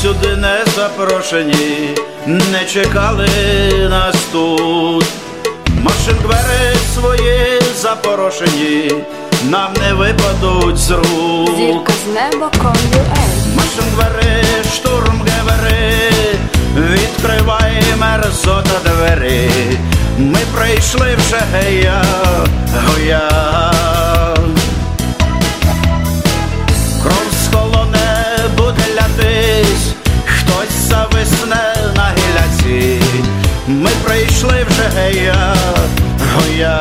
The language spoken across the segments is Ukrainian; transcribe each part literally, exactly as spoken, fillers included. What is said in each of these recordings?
сюди не запрошені, не чекали нас тут. Машин двері свої запорошені, нам не випадуть з рук. Зірка з неба ком ю ей. Машин двері, штурм гевери, відкривай мерзота двері. Ми прийшли вже гея, гоя. Кров з колони буде лятись, хтось зависне на гіляці. Ми прийшли вже гея, гоя.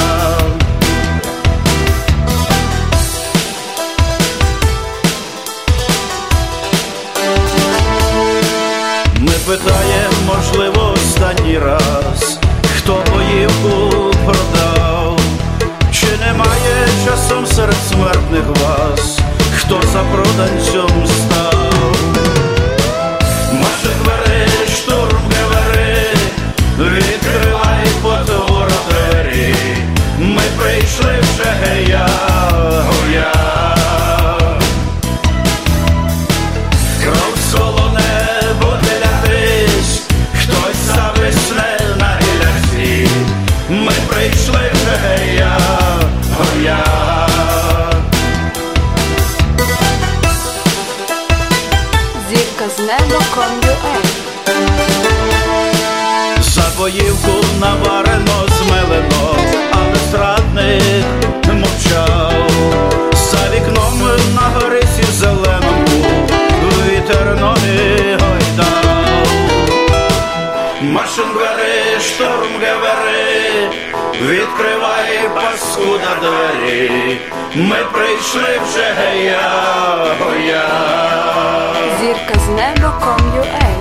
Ми питаємо, можливо, останній раз, хто боївку продав, чи немає часом серед смертних вас, хто за проданцем став. Маши двері, штурм гевери, відкривай потвора двері. Ми прийшли вже гея, гоя. Кров з колони буде лятись, хтось зависне на гіляці. Ми прийшли вже гея, гоя. Зірка з неба ком ю ей. За боївку наварено, змелено, але зрадник мовчав. За вікном на горисі зеленому вітер ноги гойдав. Машин двері, штурм гевери, відкривай, паскуда, двері. Ми прийшли вже гея, гоя. Зірка з неба ком ю ей.